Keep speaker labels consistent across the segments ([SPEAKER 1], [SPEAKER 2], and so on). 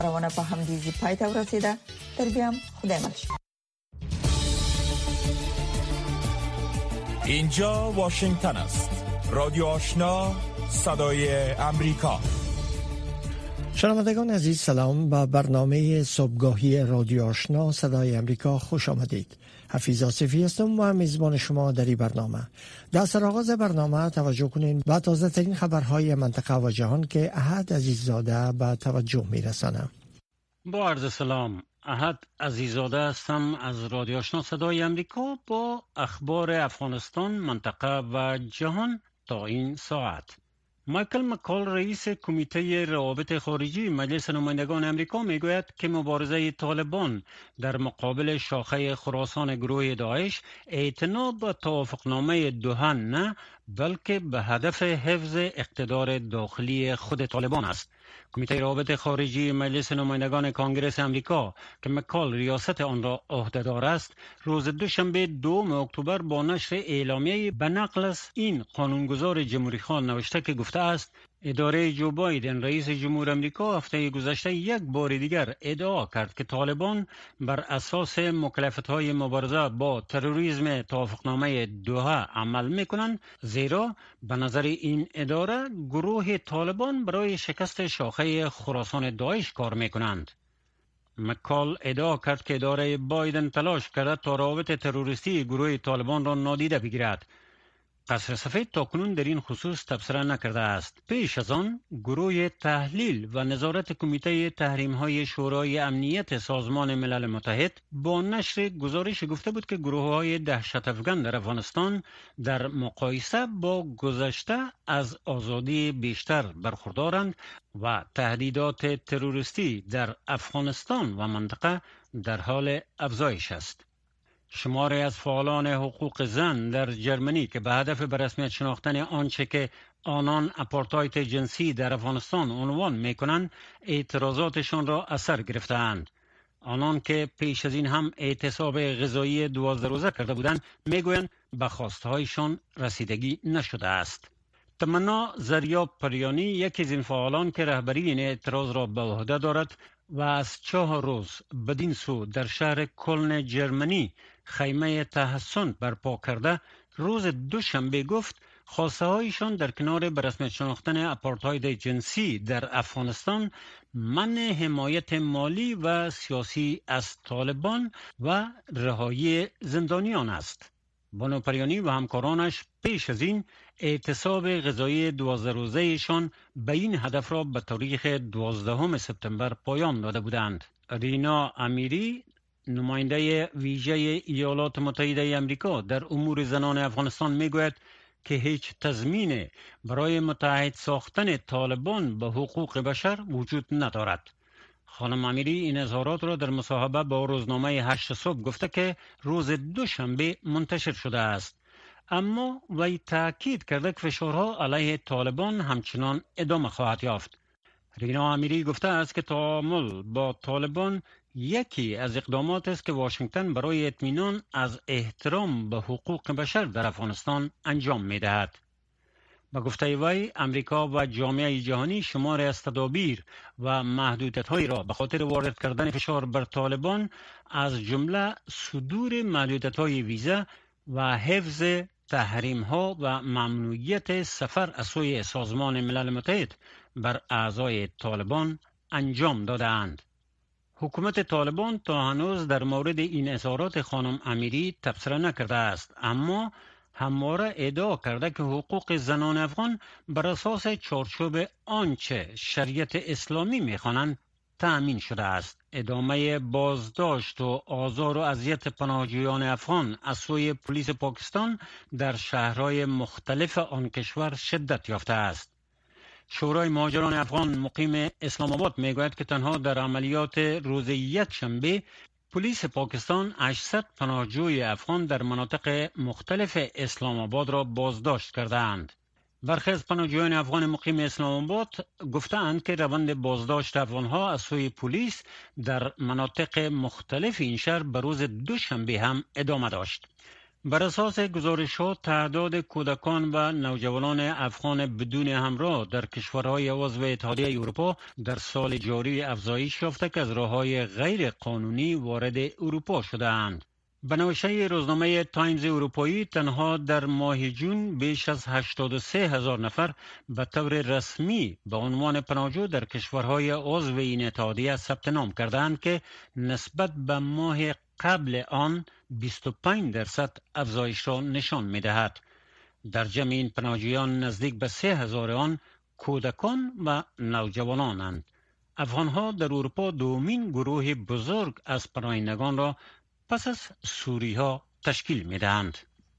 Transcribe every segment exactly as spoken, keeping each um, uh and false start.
[SPEAKER 1] روانه په همدې پای ته ورسیده. تر بیا هم خدای مل شي.
[SPEAKER 2] اینجا واشنگتن است. رادیو آشنا، صدای امریکا.
[SPEAKER 3] شنوندگان عزیز، سلام. با برنامه صبحگاهی رادیو آشنا صدای امریکا خوش آمدید. حفیظ آصفی هستم و میزبان شما در این برنامه. در سرآغاز برنامه توجه کنین به تازه ترین خبرهای منطقه و جهان که احد عزیززاده به توجه میرسانه.
[SPEAKER 4] با عرض سلام، احد عزیززاده هستم از رادیو آشنا صدای امریکا با اخبار افغانستان، منطقه و جهان تا این ساعت. مایکل مکال رئیس کمیته روابط خارجی مجلس نمایندگان امریکا میگوید که مبارزه طالبان در مقابل شاخه خراسان گروه داعش اعتنا به توافقنامه دوحه نه، بلکه به هدف حفظ اقتدار داخلی خود طالبان است. کمیته روابط خارجی مجلس نمایندگان کنگره امریکا که مکال ریاست آن را عهدهدار است، روز دوشنبه دوم اکتبر با نشر اعلامیه به نقل از این قانونگذار جمهوری خواه نوشته که گفته است اداره جو بایدن رئیس جمهور امریکا هفته گذشته یک بار دیگر ادعا کرد که طالبان بر اساس مکلفیت‌های مبارزه با تروریسم توافقنامه دوحه عمل می‌کنند، زیرا به نظر این اداره گروه طالبان برای شکست شاخه خراسان داعش کار می‌کنند. مکال ادعا کرد که اداره بایدن تلاش کرده تا روابط تروریستی گروه طالبان را نادیده بگیرد. قصر سفید تاکنون در این خصوص تبصره نکرده است. پیش از آن گروه تحلیل و نظارت کمیته تحریم‌های شورای امنیت سازمان ملل متحد با نشر گزارش گفته بود که گروه‌های دهشت افکن در افغانستان در مقایسه با گذشته از آزادی بیشتر برخوردارند و تهدیدات تروریستی در افغانستان و منطقه در حال افزایش است. شماری از فعالان حقوق زن در جرمنی که به هدف به رسمیت شناختن آنچه که آنان آپارتاید جنسی در افغانستان عنوان می‌کنند اعتراضاتشان را اثر گرفته‌اند. آنان که پیش از این هم اعتصاب غذایی دوازده روزه کرده بودند میگویند به خواستهایشان رسیدگی نشده است. تمنا زریاب پریانی یکی از این فعالان که رهبری این اعتراض را به عهده دارد و از چهار روز بدین سو در شهر کلن جرمنی خیمه تحسن برپا کرده، روز دوشنبه گفت خواسته هایشان در کنار به رسمیت شناختن آپارتاید جنسی در افغانستان، منع حمایت مالی و سیاسی از طالبان و رهایی زندانیان است. بانو پریانی و همکارانش پیش از این اعتصاب غذایی دوازده روزه‌شان به این هدف را به تاریخ دوازدهم سپتامبر پایان داده بودند. رینا امیری، نماینده ویژه ایالات متحده آمریکا در امور زنان افغانستان میگوید که هیچ تضمین برای متحد ساختن طالبان به حقوق بشر وجود ندارد. خانم امیری این اظهارات را در مصاحبه با روزنامه هشت صبح گفته که روز دوشنبه منتشر شده است، اما وی تاکید کرده که فشارها علیه طالبان همچنان ادامه خواهد یافت. رینا امیری گفته است که تعامل با طالبان یکی از اقدامات است که واشنگتن برای اطمینان از احترام به حقوق بشر در افغانستان انجام می دهد. با گفته وی امریکا و جامعه جهانی شمار از تدابیر و محدودیت‌هایی را به خاطر وارد کردن فشار بر طالبان از جمله صدور محدودیت‌های ویزا و حفظ تحریم‌ها و ممنوعیت سفر از سوی سازمان ملل متحد بر اعضای طالبان انجام داده‌اند. حکومت طالبان تا هنوز در مورد این اظهارات خانم امیری تبصره نکرده است، اما همواره ادعا کرده که حقوق زنان افغان بر اساس چارچوب آنچه شریعت اسلامی می‌خوانند تأمین شده است. ادامه بازداشت و آزار و اذیت پناهجویان افغان از سوی پلیس پاکستان در شهرهای مختلف آن کشور شدت یافته است. شورای مهاجران افغان مقیم اسلام آباد میگوید که تنها در عملیات روز یکشنبه پلیس پاکستان هشتصد پناهجوی افغان در مناطق مختلف اسلام آباد را بازداشت کردند. برخی از پناهجویان افغان مقیم اسلام آباد گفتند که روند بازداشت افغانها از سوی پلیس در مناطق مختلف این شهر به روز دوشنبه هم ادامه داشت. بر اساس گزارش‌ها تعداد کودکان و نوجوانان افغان بدون همراه در کشورهای عضو اتحادیه اروپا در سال جاری افزایش یافته که از راه‌های غیر قانونی وارد اروپا شده‌اند. به نوشته روزنامه تایمز اروپایی تنها در ماه جون بیش از هشتاد و سه هزار نفر به طور رسمی به عنوان پناهجو در کشورهای عضو این اتحادیه ثبت نام کردند که نسبت به ماه قبل آن بیست و پنج درصد افزایش را نشان می‌دهد. در جمع این پناهجویان نزدیک به سه هزار آن کودکان و نوجوانانند. افغان‌ها در اروپا دومین گروه بزرگ از پناهندگان را پس از سوری‌ها تشکیل می‌دهند.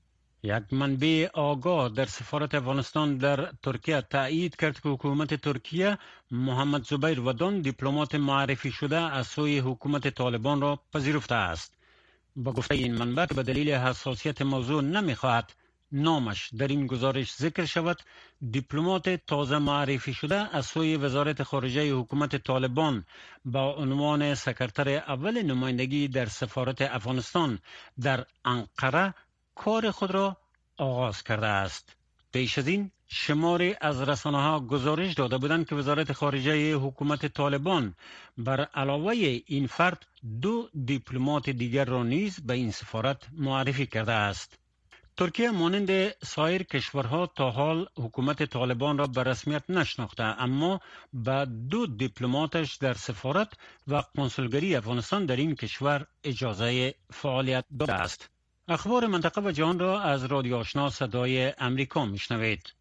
[SPEAKER 4] یک منبع آگاه در سفارت افغانستان در ترکیه تایید کرد که حکومت ترکیه محمد زبیر ودان دیپلمات معرفی شده از سوی حکومت طالبان را پذیرفته است. با گفته این منبع که به دلیل حساسیت موضوع نمی‌خواهد نامش در این گزارش ذکر شود، دیپلمات تازه معرفی شده از سوی وزارت خارجه حکومت طالبان با عنوان سکرتر اول نمایندگی در سفارت افغانستان در انقره کار خود را آغاز کرده است. پیش از این شماری از رسانه‌ها گزارش داده بودند که وزارت خارجه حکومت طالبان بر علاوه این فرد دو دیپلمات دیگر را نیز به این سفارت معرفی کرده است. ترکیه مانند سایر کشورها تا حال حکومت طالبان را به رسمیت نشناخته، اما به دو دیپلماتش در سفارت و قنسولگری افغانستان در این کشور اجازه فعالیت داده است. اخبار منطقه و جهان را از رادیو آشنا صدای امریکا میشنوید.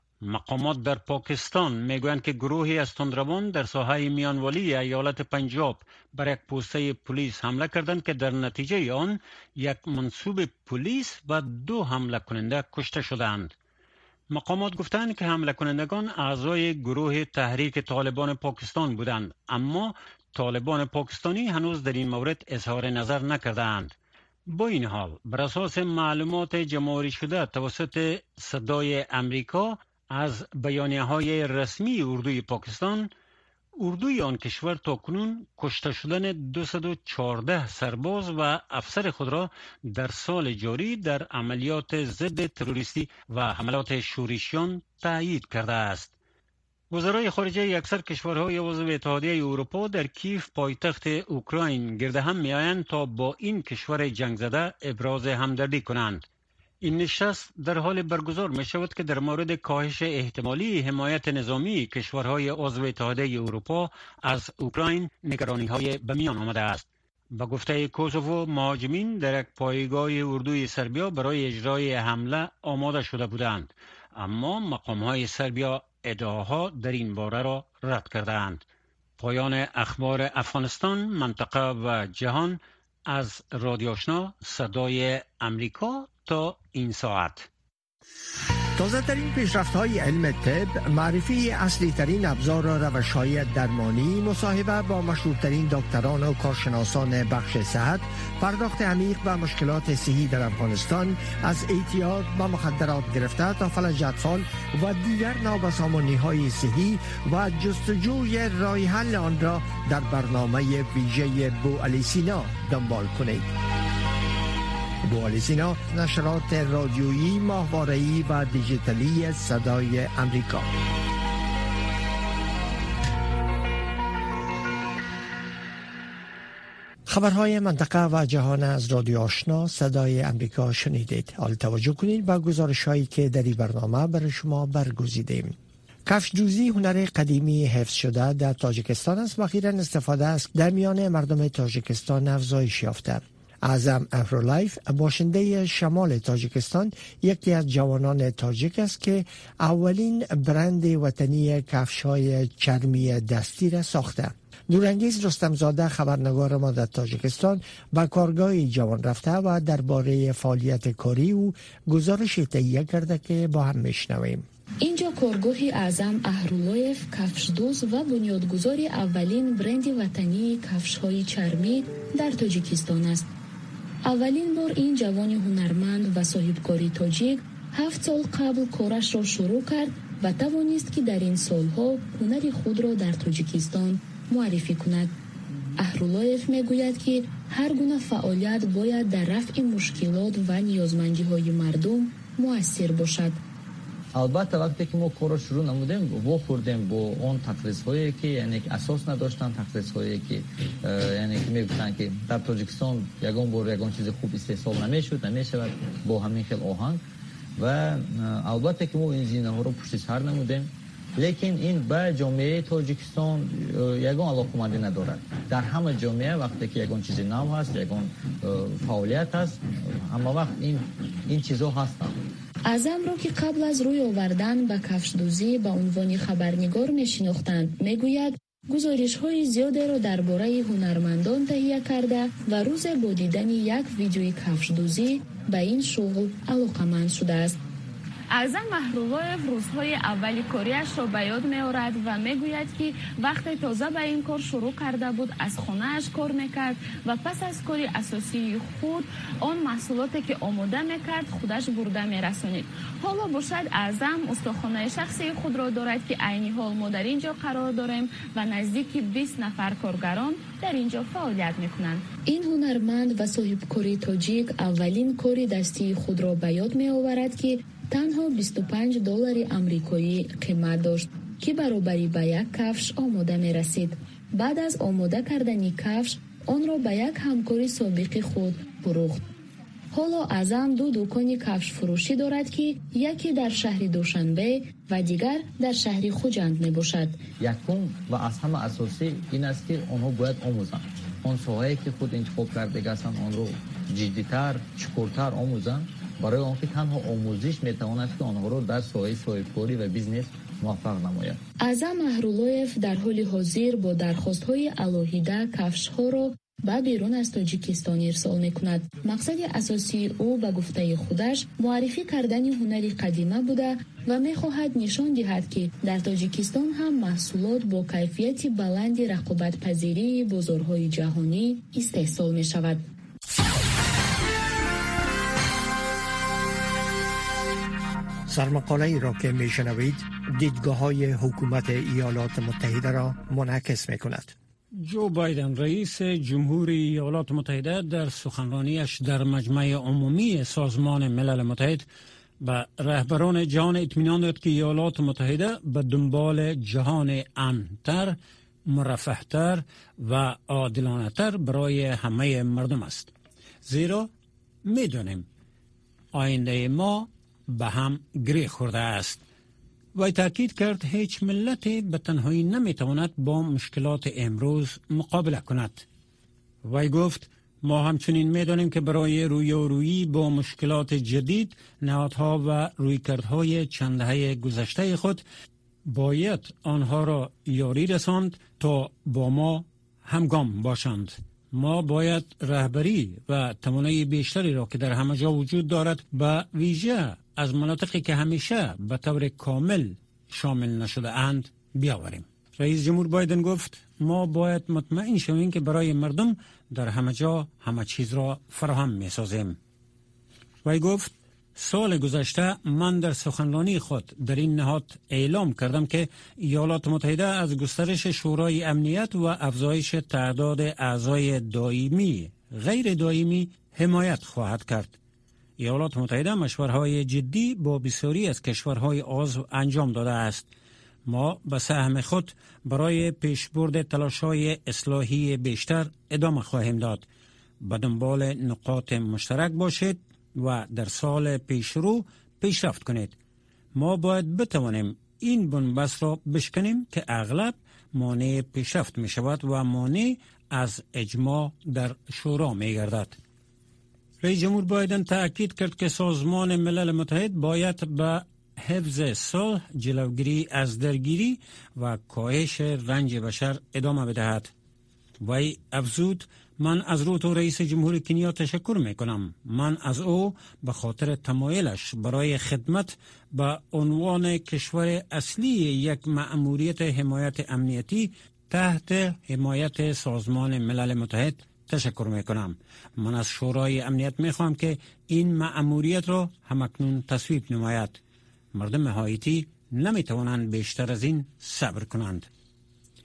[SPEAKER 4] مقامات در پاکستان میگویند که گروهی از تندروان در ساحه میانوالی ایالت پنجاب بر یک پوسته پلیس حمله کردند که در نتیجه آن یک منصوب پلیس و دو حمله کننده کشته شدند. مقامات گفتند که حمله کنندگان اعضای گروه تحریک طالبان پاکستان بودند، اما طالبان پاکستانی هنوز در این مورد اظهار نظر نکردند. با این حال بر اساس معلومات جمع‌آوری شده توسط صدای امریکا از بیانیه‌های رسمی اردوی پاکستان، اردوی آن کشور تاکنون کشته شدن دویست و چهارده سرباز و افسر خود را در سال جاری در عملیات ضد تروریستی و حملات شورشیان تایید کرده است. وزرای خارجه اکثر کشورهای عضو اتحادیه اروپا در کیف پایتخت اوکراین گرد هم می‌آیند تا با این کشور جنگ زده ابراز همدردی کنند. این نشست در حال برگزار می شود که در مورد کاهش احتمالی حمایت نظامی کشورهای عضو اتحادیه اروپا از اوکراین نگرانی‌های به میان آمده است. با گفته کوسوو، مهاجمین در یک پایگاه اردوی سربیا برای اجرای حمله آماده شده بودند، اما مقام‌های سربیا ادعاها در این باره را رد کردند. پایان اخبار افغانستان، منطقه و جهان از رادیو آشنا صدای امریکا تا این ساعت.
[SPEAKER 3] تازه ترین پیشرفت های علم طب، معرفی اصلی ترین ابزار و روش های درمانی، مصاحبه با مشهورترین دکتران و کارشناسان بخش صحت، پرداخت عمیق و مشکلات صحی در افغانستان، از اعتیاد به مخدرات گرفته تا فلج اطفال و دیگر نابسامانی های صحی و جستجوی راه حل آن را در برنامه ویژه بوعلی سینا دنبال کنید. بوعلی سینا، نشرات رادیویی، ماهواره‌ای و دیجیتالی صدای امریکا. خبرهای منطقه و جهان از رادیو آشنا صدای امریکا شنیدید. حال توجه کنید به گزارش‌هایی که در این برنامه برای شما برگزیدیم. کفش دوزی هنر قدیمی حفظ شده در تاجیکستان است و اخیراً استفاده است در میان مردم تاجیکستان افزایش یافته. اعظم افرولایف، باشنده شمال تاجیکستان، یکی از جوانان تاجیک است که اولین برند وطنی کفش‌های چرمی دستی را ساخته. نورانگیز رستمزاده، خبرنگار ما در تاجیکستان، به کارگاه جوان رفته و درباره فعالیت کاری او گزارش تهیه کرده که با هم میشنویم.
[SPEAKER 5] اینجا کارگاه اعظم اهرولایف، کفشدوز و بنیادگذار اولین برند وطنی کفش‌های چرمی در تاجیکستان است. اولین بار این جوان هنرمند و صاحبکاری تاجیک هفت سال قبل کارش را شروع کرد و توانست که در این سالها هنر خود را در تاجیکستان معرفی کند. اهرولایف میگوید که هر گونه فعالیت باید در رفع مشکلات و نیازمندی‌های مردم مؤثر باشد.
[SPEAKER 6] البته وقتی که ما کار رو شروع نمودیم و خوردیم با اون تقریض‌هایی که یعنی اساس نداشتن، تقریض‌هایی که یعنی که میگفتن که در تاجیکستان یگان بار یگان چیز خوب استحصال نمیشد نمیشود با همین خیل آهنگ و البته که ما این زینه‌ها رو پشت سر نمودیم، لیکن این به جامعه تاجیکستان یگان علاقمندی ندارد. در همه جامعه وقتی که یگان چیزی نو هست، یگان فعالیت هست، همه وقت این این چیزها هستند.
[SPEAKER 5] اعظم را که قبل از روی آوردن به کفشدوزی به عنوان خبرنگار میشناختند میگوید گزارش‌های زیادی را درباره هنرمندان تهیه کرده و روز با دیدن یک ویدیوی کفشدوزی به این شغل علاقه‌مند شده است.
[SPEAKER 7] اعظم مهرولایف روزهای اولی کاریش را به یاد می‌آورد و میگوید که وقتی تازه به این کار شروع کرده بود از خانه‌اش کار میکرد و پس از کاری اساسی خود آن محصولاتی که آماده میکرد خودش برده میرسانید. حالا باشد اعظم استخوان‌های شخصی خود را دارد که عینی حال ما در اینجا قرار داریم و نزدیک بیست نفر کارگران در اینجا فعالیت میکنند.
[SPEAKER 5] این هنرمند و صاحب کاری تاجیک اولین کاری دستی خود را به یاد می‌آورد که تنها بیست و پنج دلار آمریکایی قیمت داشت که برابری به یک کفش آماده می رسید. بعد از آماده کردن کفش آن را به یک همکار سابق خود فروخت. حالا اعظم دو دکان کفش فروشی دارد که یکی در شهر دوشنبه و دیگر در شهر خوجند می باشد.
[SPEAKER 6] یکم و از همه اساسی این است که آنها باید آموزند. آن ساحه‌ای که خود انتخاب کرده هستند آن را جدی‌تر، چکورتر آموزند، برای آنکه تنها آموزش میتواند که آنها را در ساحه صاحبکاری و بیزنس موفق نماید.
[SPEAKER 5] اعظم مهرولایف در حال حاضر با درخواست‌های علاهیده کفش‌ها را به بیرون از تاجیکستان ارسال می‌کند. مقصد اساسی او به گفته خودش معرفی کردن هنر قدیمه بوده و می‌خواهد نشان دهد که در تاجیکستان هم محصولات با کیفیت بلند رقابت پذیری بازارهای جهانی استحصال می‌شود.
[SPEAKER 3] سرمقاله ای را که می شنوید دیدگاه های حکومت ایالات متحده را منعکس می کند.
[SPEAKER 4] جو بایدن رئیس جمهوری ایالات متحده در سخنرانیش در مجمع عمومی سازمان ملل متحد به رهبران جهان اطمینان داد که ایالات متحده به دنبال جهان امن‌تر، مرفه‌تر و عادلانه‌تر برای همه مردم است. زیرا می دانیم آینده ما به هم گره خورده است. وی تاکید کرد هیچ ملتی به تنهایی نمیتواند با مشکلات امروز مقابله کند. وی گفت ما همچنین میدانیم که برای رویارویی با مشکلات جدید نهادها و رویکردهای چند دهه گذشته خود باید آنها را یاری رساند تا با ما همگام باشند. ما باید رهبری و توانایی بیشتری را که در همه جا وجود دارد به ویژه از مناطقی که همیشه به طور کامل شامل نشده اند بیاوریم. رئیس جمهور بایدن گفت ما باید مطمئن شویم که برای مردم در همه جا همه چیز را فراهم می سازیم. وی گفت سال گذشته من در سخنرانی خود در این نهاد اعلام کردم که ایالات متحده از گسترش شورای امنیت و افزایش تعداد اعضای دائمی غیر دائمی حمایت خواهد کرد. ایالات متحده مشورهای جدی با بسیاری از کشورهای عضو انجام داده است. ما به سهم خود برای پیشبرد تلاش‌های اصلاحی بیشتر ادامه خواهیم داد. به دنبال نقاط مشترک باشید و در سال پیشرو پیشرفت کنید. ما باید بتوانیم این بنبست را بشکنیم که اغلب مانع پیشرفت می شود و مانع از اجماع در شورا می گردد. رئیس جمهور بایدن تأکید کرد که سازمان ملل متحد باید به حفظ صلح، جلوگیری از درگیری و کاهش رنج بشر ادامه بدهد. وی افزود من از روتو رئیس جمهور کنیا تشکر می کنم. من از او به خاطر تمایلش برای خدمت به عنوان کشور اصلی یک مأموریت حمایت امنیتی تحت حمایت سازمان ملل متحد تشکر می کنم. من از شورای امنیت می خواهم که این مأموریت را همکنون تصویب نماید. مردم هایتی نمی توانند بیشتر از این صبر کنند.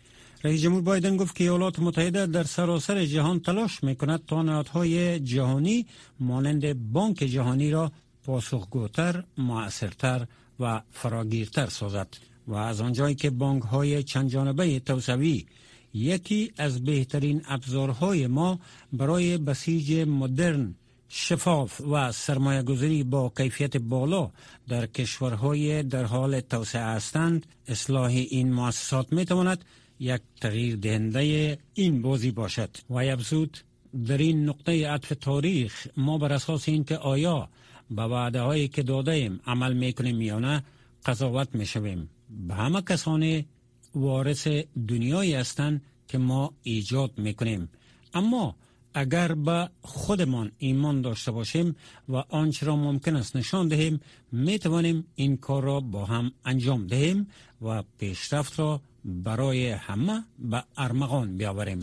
[SPEAKER 4] رئیس جمهور بایدن گفت که ایالات متحده در سراسر جهان تلاش میکند تا نهادهای جهانی مانند بانک جهانی را پاسخگوتر، مؤثرتر و فراگیرتر سازد و از آنجایی که بانک‌های چند جانبه توسعوی یکی از بهترین ابزارهای ما برای بسیج مدرن، شفاف و سرمایه‌گذاری با کیفیت بالا در کشورهای در حال توسعه هستند، اصلاح این مؤسسات میتواند یک تغییر دهنده این بازی باشد. و افزود در این نقطه عطف تاریخ ما بر اساس این که آیا به وعده هایی که داده ایم عمل میکنیم یا نه قضاوت میشویم. به همه کسانی وارث دنیایی هستند که ما ایجاد میکنیم، اما اگر به خودمان ایمان داشته باشیم و آنچه را ممکن است نشان دهیم، می توانیم این کار را با هم انجام دهیم و پیشرفت را برای همه به ارمغان بیاوریم.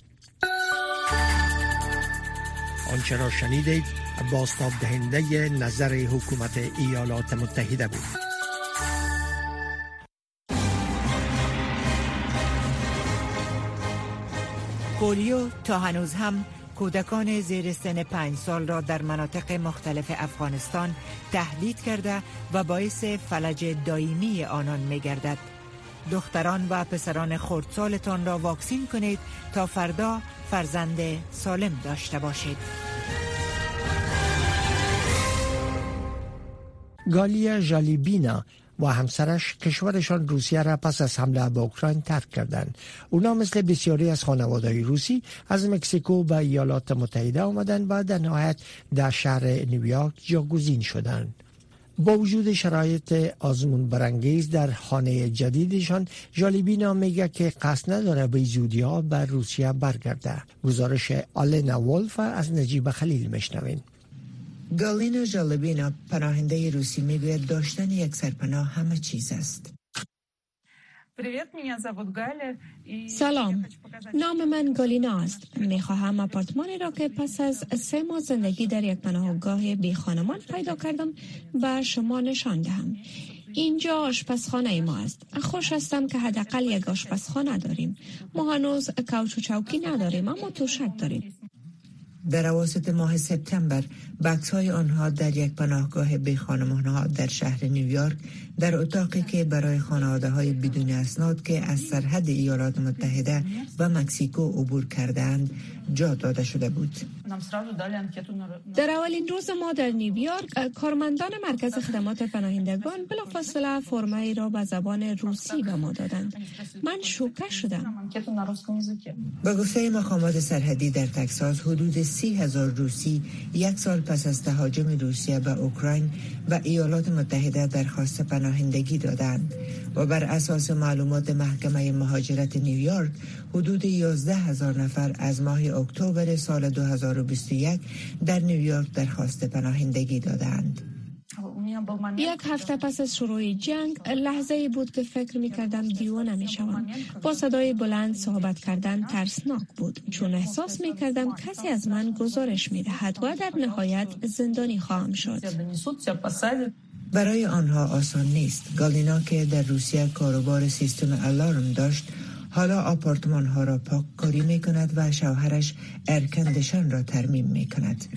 [SPEAKER 3] آنچه را شنیدید بازتاب دهنده نظر حکومت ایالات متحده بود.
[SPEAKER 8] پولیو تا هنوز هم کودکان زیر سن پنج سال را در مناطق مختلف افغانستان تهدید کرده و باعث فلج دائمی آنان می گردد. دختران و پسران خردسالتان را واکسین کنید تا فردا فرزند سالم داشته باشید.
[SPEAKER 3] گالیا ژالیبینا و همسرش کشورشان روسیه را پس از حمله به اوکراین ترک کردند. اونا مثل بسیاری از خانواده‌های روسی از مکزیکو به ایالات متحده آمدند و در نهایت در شهر نیویورک جاگزین شدند. با وجود شرایط آزمون برانگیز در خانه جدیدشان، ژالیبینا میگه که قصد نداره به زودی ها به روسیه برگرده. گزارش آلینا ولف از نجیب خلیل میشنوین.
[SPEAKER 8] گالینا ژالیبینا پناهنده روسی میگوید داشتن یک سرپناه همه چیز است.
[SPEAKER 5] سلام، نام من گالینا است. میخواهم آپارتمانی را که پس از سه ماه زندگی در یک پناهگاه بی خانمان پیدا کردم به شما نشان دهم. اینجا آشپزخانه ما است. خوش هستم که حداقل یک آشپزخانه داریم. ما هنوز کوچ و چوکی نداریم، اما توشک داریم.
[SPEAKER 8] در اواسط ماه سپتامبر بکس‌های آنها در یک پناهگاه بی خانمان‌ها در شهر نیویورک در اتاقی که برای خانواده‌های بدون اسناد که از سرحد ایالات متحده و مکزیکو عبور کردند جا داده شده بود.
[SPEAKER 5] در اولین روز ما در نیویورک کارمندان مرکز خدمات پناهندگان بلافاصله فرمایی را به زبان روسی به ما دادند. من شوکه شدم.
[SPEAKER 8] با گفته مقامات سرحدی در تگزاس، حدود سی هزار روسی یک سال پس از تهاجم روسیه به اوکراین و ایالات متحده درخواست پناهندگی دادند و بر اساس معلومات محکمه مهاجرت نیویورک حدود یازده هزار نفر از ماه اکتبر سال دو هزار و بیست و یک در نیویورک درخواست پناهندگی دادند.
[SPEAKER 5] یک هفته پس از شروع جنگ لحظه ای بود که فکر می کردم دیوانه می شوم. با صدای بلند صحبت کردن ترسناک بود، چون احساس می کردم کسی از من گزارش می دهد و در نهایت زندانی خواهم شد.
[SPEAKER 8] برای آنها آسان نیست. گالینا که در روسیه کاروبار سیستم الارم داشت، حالا آپارتمان ها را پاک کاری می کند و شوهرش ارکندشان را ترمیم می کند.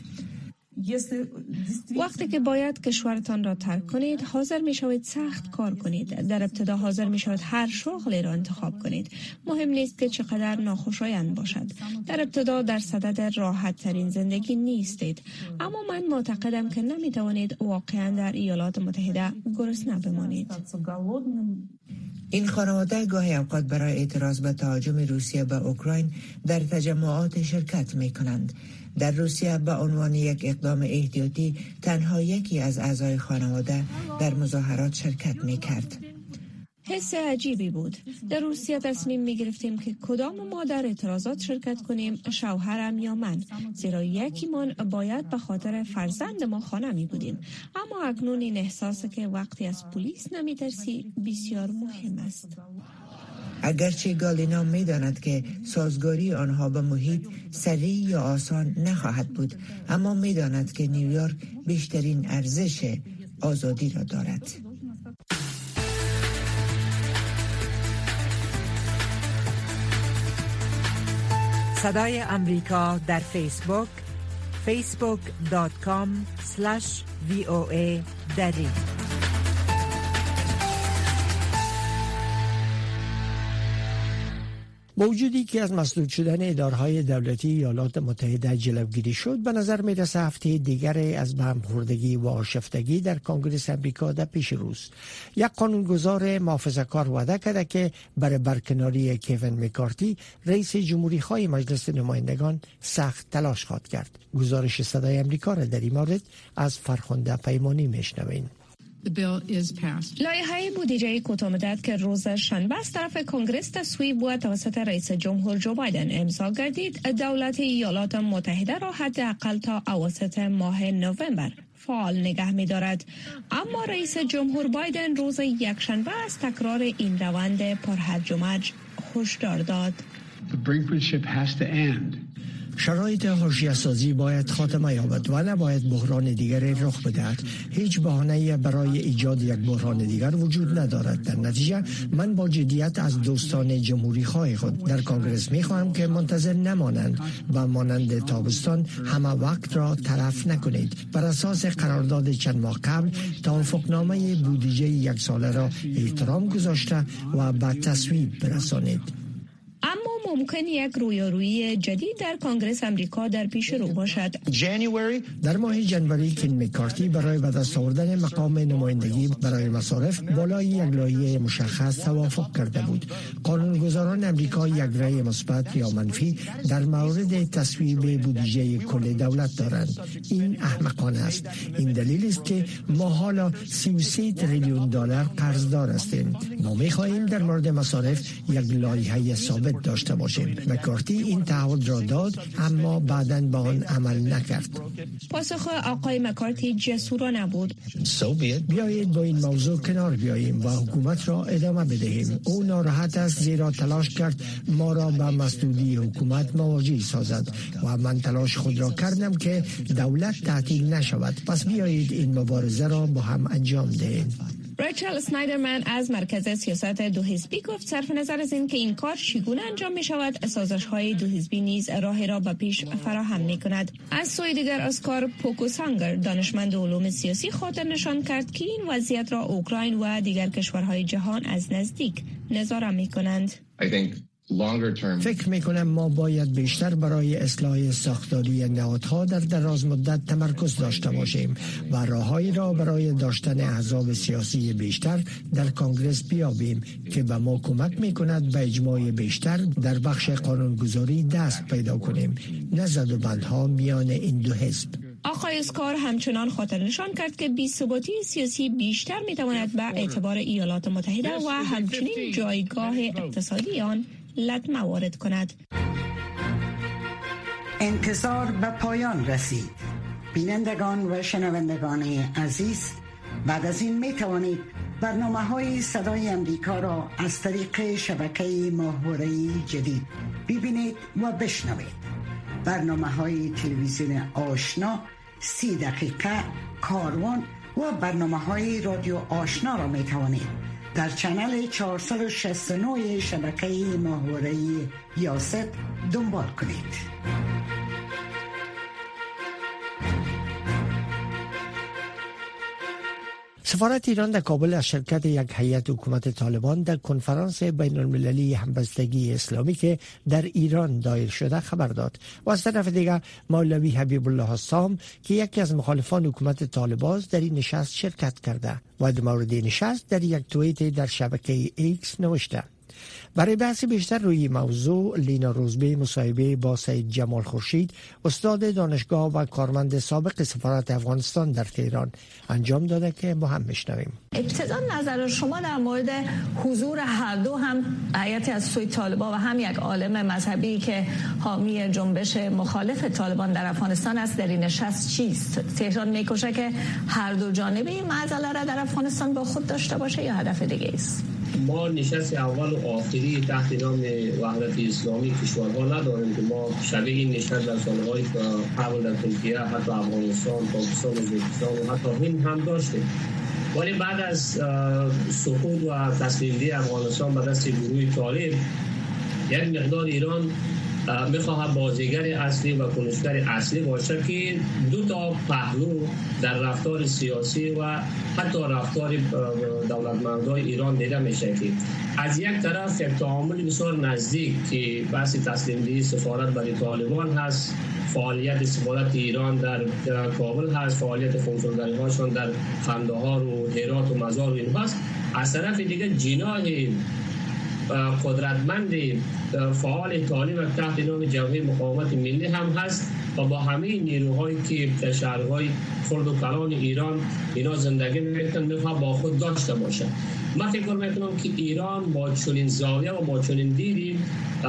[SPEAKER 5] وقتی که باید کشورتان را ترک کنید، حاضر می شوید سخت کار کنید. در ابتدا حاضر می شوید هر شغلی را انتخاب کنید. مهم نیست که چقدر ناخوشایند باشد. در ابتدا در صدد راحت ترین زندگی نیستید. اما من معتقدم که نمی توانید واقعا در ایالات متحده گرسنه بمانید.
[SPEAKER 8] این خانواده گاهی اوقات برای اعتراض به تهاجم روسیه به اوکراین در تجمعات شرکت می کنند. در روسیه به عنوان یک اقدام احتیاطی تنها یکی از اعضای خانواده در مظاهرات شرکت می کرد.
[SPEAKER 5] حس عجیبی بود. در روسیه تصمیم می گرفتیم که کدام ما در اعتراضات شرکت کنیم، شوهرم یا من، زیرا یکیمان باید به خاطر فرزند ما خانه می بودیم. اما اکنون این احساس که وقتی از پلیس نمی ترسی بسیار مهم است.
[SPEAKER 8] اگرچه گالینا می داند که سازگاری آنها به محیط سریع یا آسان نخواهد بود، اما می داند که نیویورک بیشترین ارزش آزادی را دارد. صدای امریکا در فیسبوک فیسبوک دات کام اسلش وی او ای دری.
[SPEAKER 3] با وجودی که از مسدود شدن ادارهای دولتی ایالات متحده جلوگیری شد، به نظر می رسه هفته دیگری از به هم خوردگی و آشفتگی در کنگره امریکا در پیش روست. یک قانونگذار محافظه‌کار وعده کرده که برای برکناری کوین مکارتی رئیس جمهوری خواه مجلس نمایندگان سخت تلاش خواهد کرد. گزارش صدای امریکا را در این مورد از فرخنده پیمانی میشنوین.
[SPEAKER 5] لایحه بودجه کوتاه‌مدت که روز شنبه از طرف کنگره تصویب و توسط رئیس جمهور جو بایدن امضا گردید، دولت ایالات متحده را حداقل تا اواسط ماه نوامبر فعال نگه می‌دارد. اما رئیس جمهور بایدن روز یکشنبه از تکرار این روند پرهرج و مرج هشدار داد.
[SPEAKER 3] شرایط حاشیه سازی باید خاتمه یابد و نباید بحران دیگری رخ بدهد. هیچ بهانه‌ای برای ایجاد یک بحران دیگر وجود ندارد. در نتیجه من با جدیت از دوستان جمهوری خواه خود در کنگره می‌خواهم که منتظر نمانند و مانند تابستان همه وقت را تلف نکنید. بر اساس قرارداد چند ماه قبل توافقنامه بودجه یک ساله را احترام گذاشته و به تصویب برسانید.
[SPEAKER 5] اما ممکن یک رویارویی جدید در کنگره امریکا در پیش رو باشد.
[SPEAKER 3] در ماه جنوری کین مکارتی برای به دست آوردن مقام نمایندگی برای مصارف بالای یک لایحه مشخص توافق کرده بود. قانونگذاران امریکا یک رأی مثبت یا منفی در مورد تصویب بودجه کل دولت دارند. این احمقانه است. این دلیل است که ما حالا سی و سه تریلیون دلار قرضدار هستیم. ما می‌خواهیم در مورد مصارف یک لایحه ثابت داشته باشیم. مکارتی این تعهد را داد اما بعداً به آن عمل نکرد.
[SPEAKER 5] پاسخ آقای مکارتی جسورانه بود.
[SPEAKER 3] بیایید با این موضوع کنار بیاییم و حکومت را ادامه بدهیم. او ناراحت است زیرا تلاش کرد ما را به مسدودی حکومت مواجه سازد و من تلاش خود را کردم که دولت تعطیل نشود. پس بیایید این مبارزه را با هم انجام دهیم.
[SPEAKER 5] ریچل سنایدرمن از مرکز سیاست دو حزبی گفت صرف نظر از این که این کار چگونه انجام می شود، سازش های دو حزبی نیز راه را به پیش فراهم می کند. از سوی دیگر اسکار پوکوسانگر دانشمند علوم سیاسی خاطر نشان کرد که این وضعیت را اوکراین و دیگر کشورهای جهان از نزدیک نظاره می کنند.
[SPEAKER 3] فکر میکنم ما باید بیشتر برای اصلاح ساختاری نهادها در دراز مدت تمرکز داشته باشیم و راههایی را برای داشتن احزاب سیاسی بیشتر در کنگره بیابیم که به ما کمک میکند به اجماع بیشتر در بخش قانونگذاری دست پیدا کنیم، نه زدوبندها میان این دو حزب.
[SPEAKER 5] آقای اسکار همچنان خاطر نشان کرد که بی‌ثباتی سیاسی بیشتر میتواند به اعتبار ایالات متحده و همچنین جایگاه اقتصادی آن لطمه وارد کند.
[SPEAKER 9] انتظار به پایان رسید. بینندگان و شنوندگان عزیز، بعد از این می توانید برنامه های صدای امریکا را از طریق شبکه ماهواره‌ای جدید ببینید و بشنوید. برنامه های تلویزیون آشنا، سی دقیقه، کاروان و برنامه های رادیو آشنا را می توانید در چنل چهارصد و شصت و نه شبکه ماهواره‌ای یاست دنبال کنید.
[SPEAKER 3] سفارت ایران در کابل از شرکت یک هیئت حکومت طالبان در کنفرانس بین المللی همبستگی اسلامی که در ایران دایر شده خبر داد و از طرف دیگر مولوی حبیب الله السام که یکی از مخالفان حکومت طالبان در این نشست شرکت کرده و در مورد نشست در یک توییت در شبکه ایکس نوشته. برای بحث بیشتر روی موضوع لینا روزبی مصاحبه با سید جمال خورشید استاد دانشگاه و کارمند سابق سفارت افغانستان در تهران انجام داده که با هم بشنویم.
[SPEAKER 10] ابتدا نظر شما در مورد حضور هر دو، هم هیئتی از سوی طالبان و هم یک عالم مذهبی که حامی جنبش مخالف طالبان در افغانستان است، در این نشست چیست؟ تهران میکشه که هر دو جانب این معضله را در افغانستان با خود داشته باشه یا هدف دیگه است؟
[SPEAKER 11] ما نشست اول و آخری تحت نام وحدت اسلامی کشورها نداریم که ما شبیه این نشست در سالهای قبل در ترکیه، حتی افغانستان، پاکستان، ازبکستان و حتی هند هم داشتیم. ولی بعد از سقوط و تسلیم‌دهی افغانستان به دست گروه طالب، یک مقدار ایران میخواهد بازیگر اصلی و کنشگر اصلی باشه که دو تا پهلو در رفتار سیاسی و حتی رفتار دولتمندان ایران دیده میشه که از یک طرف یک تعامل بسیار نزدیک که بحث تسلیم دهی سفارت برای طالبان هست، فعالیت سفارت ایران در کابل هست، فعالیت کنسولگری هاشون در قندهار و هرات و مزار و این هست. از طرف دیگه جناح قدرتمند فعال طالب تحت نام جبهه مقاومت ملی هم هست و با همه نیروهایی که در شهرهای خرد و کلان ایران اینا زندگی میکنن میخواد با خود داشته باشه. من فکر میکنم که ایران با چنین زاویه و با چنین دیدی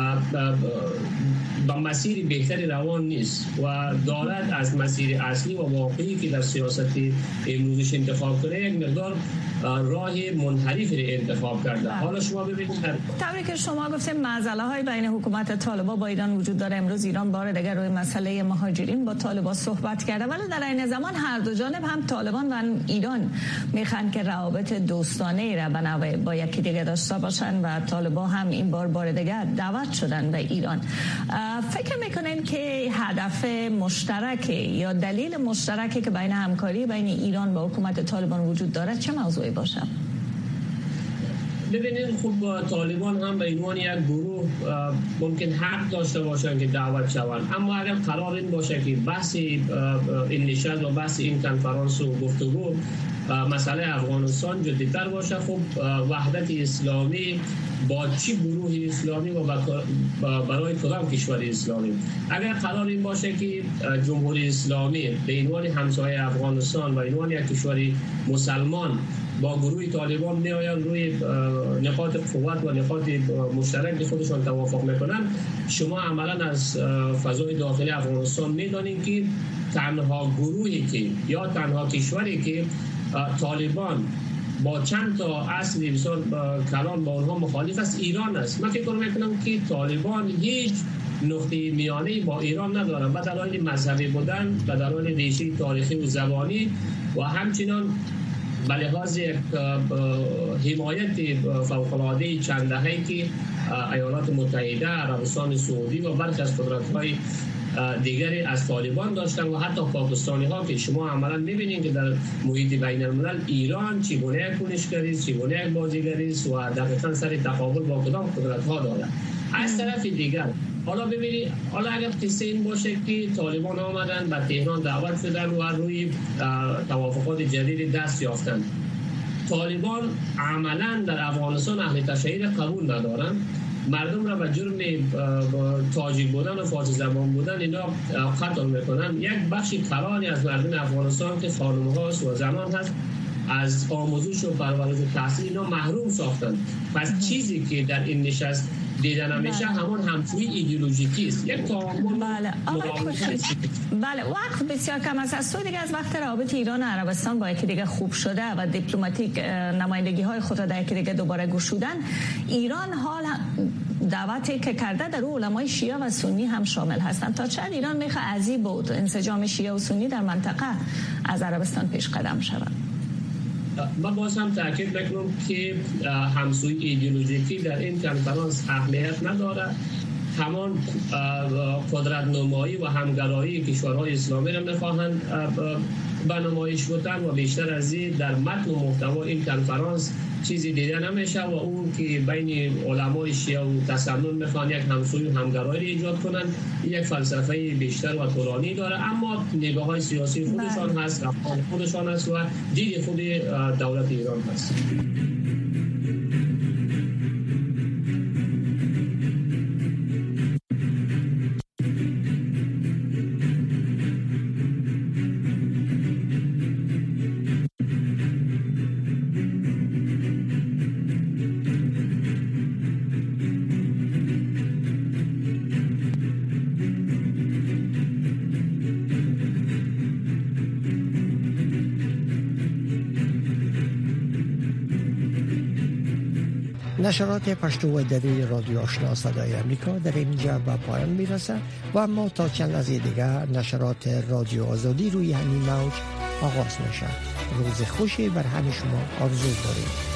[SPEAKER 11] با مسیر بهتری روان نیست و دارد از مسیر اصلی و واقعی که در سیاست امروزش انتخاب کنه یک مقدار راه منحرف را انتخاب کرده. حالا شما ببینید
[SPEAKER 10] طوری که شما گفتیم معضله های بین حکومت طالبان با ایران وجود داره. امروز ایران بار دیگر روی مسئله مهاجرین با طالبان صحبت کرده، ولی در این زمان هر دو جانب هم طالبان و ایران میخوان که روابط دوستانه را به نوعی با یکی دیگه داشته باشن و طالبان هم این بار بار دیگر دعوت شدن به ایران. فکر میکنین که هدف مشترک یا دلیل مشترکی که بین همکاری بین ایران و حکومت طالبان وجود داره چه موضوعی باشه؟
[SPEAKER 11] ببینید خوب طالبان هم به عنوان یک گروه ممکن حق داشته باشن که دعوت شوند، اما اگر قرار این باشه که بحث این نشست و بحث این کنفرانس و گفتگو مسئله افغانستان جدی‌تر باشه، خب وحدت اسلامی با چی گروه اسلامی و برای کدام کشور اسلامی؟ اگر قرار این باشه که جمهوری اسلامی به عنوان همسایه افغانستان و عنوان یک کشور مسلمان با گروه طالبان میآیند روی نقاط قوت و نقاط مشترک خودشان توافق میکنن، شما عملا از فضای داخلی افغانستان میدانید که تنها گروهی که یا تنها کشوری که طالبان با چند تا اصل بسیار کلان با اونها مخالف است ایران است. من فکر میکنم که طالبان هیچ نقطه میانه با ایران ندارن، به دلایل مذهبی بودن، به دلایل ریشه تاریخی و زبانی و همچنین به لحاظ یک حمایت فوق‌العاده چند دهه‌ای که ایالات متحده، عربستان سعودی و برخی از قدرت‌های دیگری از طالبان داشتن و حتی پاکستانی ها که شما عملا میبینید که در محیط بین الملل ایران چگونه کنشگری است، چگونه بازیگری است و دقیقاً سر تقابل با کدام قدرت ها داره. از طرف دیگر حالا ببینید، حالا اگر قصه این باشه که طالبان آمدن به تهران دعوت شدن و روی توافقات جدید دست یافتن، طالبان عملا در افغانستان اهل تشیع قبول ندارن، مردم را به جرم تاجیک بودن و فارسی زبان بودن اینا قتل میکنن. یک بخش کلانی از مردم افغانستان که خانم هاست و زنان هست از آموزش و پرورش و تحصیل اینا محروم ساختن. پس چیزی که در این نشست دیده نمیشه همان همسوی ایدئولوژیکی است. یک تعامل
[SPEAKER 10] بله بله وقت بسیار کم است. از تو دیگه از وقت روابط ایران و عربستان با یکی دیگه خوب شده و دیپلماتیک نمایندگی های خود را در یکی دیگه دوباره گشودن، ایران حال دعوتی که کرده در او علمای شیعه و سنی هم شامل هستند. تا چند ایران میخواد ازی بود انسجام شیعه و سنی در منطقه از عربستان پیش قدم شود؟
[SPEAKER 11] من باز هم تاکید میکنم که همسوی ایدئولوژیکی در این کنفرانس اهمیت نداره. همان قدرت نمایی و همگرایی کشورهای اسلامی را میخواهند به نمایش بودن و بیشتر از این در متن و محتوا این کنفرانس چیزی دیده نمیشه و اون که بین علمای شیعه و تسنن میخوان یک همسوی و همگرایی را ایجاد کنن، یک فلسفه بیشتر و طولانی داره، اما نگاه های سیاسی خودشان هست، افکار خودشان هست و دید خود دولت ایران هست.
[SPEAKER 3] نشرات پشتو و دری رادیو آشنا صدای امریکا در اینجا به پایان میرسه و اما تا چند لحظه دیگر نشرات رادیو آزادی روی همین موج آغاز میشه. روز خوشی بر همه شما آرزو داریم.